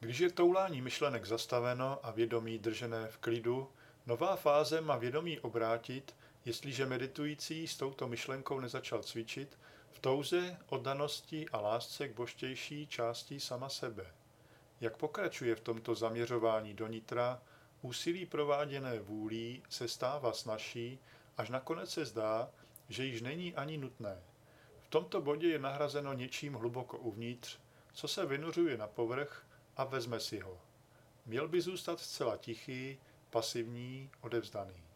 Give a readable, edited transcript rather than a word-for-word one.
Když je toulání myšlenek zastaveno a vědomí držené v klidu, nová fáze má vědomí obrátit, jestliže meditující s touto myšlenkou nezačal cvičit, v touze, oddanosti a lásce k božtější části sama sebe. Jak pokračuje v tomto zaměřování do nitra, úsilí prováděné vůlí se stává snazší, až nakonec se zdá, že již není ani nutné. V tomto bodě je nahrazeno něčím hluboko uvnitř, co se vynořuje na povrch a vezme si ho. Měl by zůstat zcela tichý, pasivní, odevzdaný.